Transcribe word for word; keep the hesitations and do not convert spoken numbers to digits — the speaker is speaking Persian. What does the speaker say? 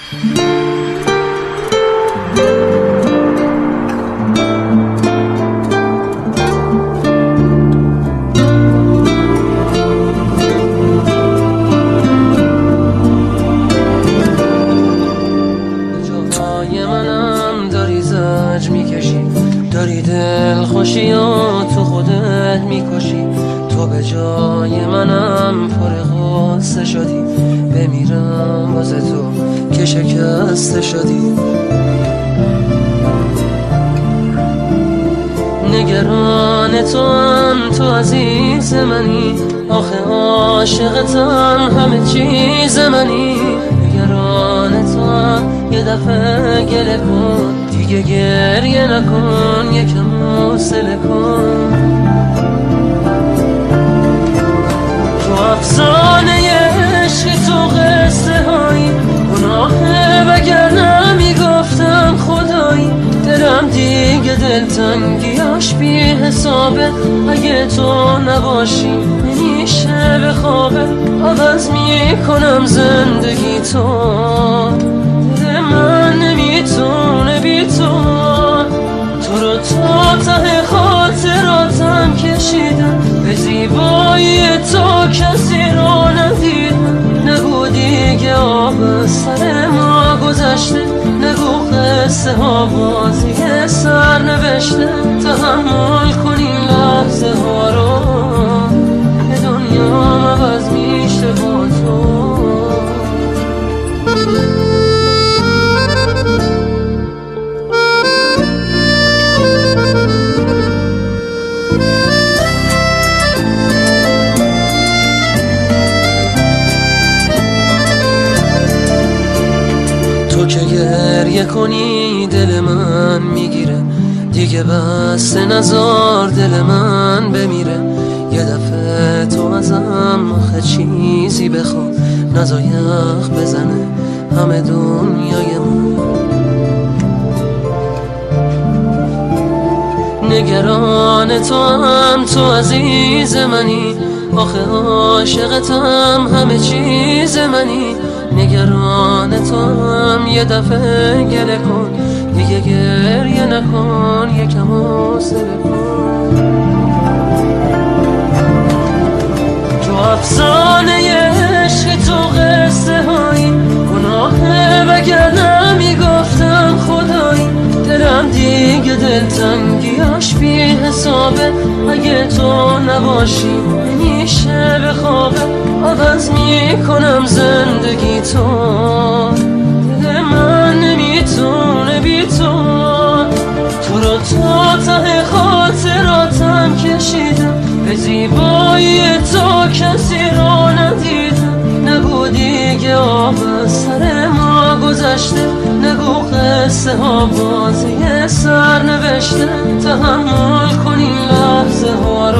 داری دل خوشی و تو خودت میکشی، تو به جای منم پر غصه شدی، بمیرم واسه تو که شکسته شدی. نگران تو هم تو عزیز منی، آخه عاشقتم همه چیز منی. نگران تو هم یه دفعه گله کن، دیگه گریه نکن، یکم حوصله کن. تو افسانه عشق تو قصه هایی گناهه، وگرنه میگفتم خدایی. دلم دیگه دلتنگیاش بی حسابه، اگه تو نباشی نمیشه به خوابه. عوض میکنم زندگی تو، دل من نمیتونه بی تو. تو رو تا ته خاطراتم کشیدم، به زیبایی تو کسی رو ندیدم. نگو دیگه آب سر ما گذشته، نگو قصه ها بازی سر نوشته. تحمل کنی لحظه ها رو، به دنیا عوض میشه با تو. تو که گریه کنی دل من میگیره، دیگه بس نزار دل من بمیره. یه دفعه تو ازم آخه چیزی بخوا، نزا یخ بزنه همه دنیای من. نگران تو هم تو عزیز منی، آخه عاشقتم همه چیز منی. نگران تو هم یه دفعه گله کن، دیگه گریه نکن، یکم حوصله کن. تو افسانه عشق تو قصه هایی گناهه، وگرنه میگفتم خدایی. دلم دیگه دلتنگیاش بی حسابه، اگه تو نباشی نمیشه به خوابه. عوض میکنم زندگی تو، دل من نمیتونه بی تو. تو رو تا ته خاطراتم کشیدم، به زیبایی تو کسی رو ندیدم. نگو دیگه آب سر ما گذشته، نگو قصه ها بازی سر نوشته. تحمل کنی لحظه ها رو،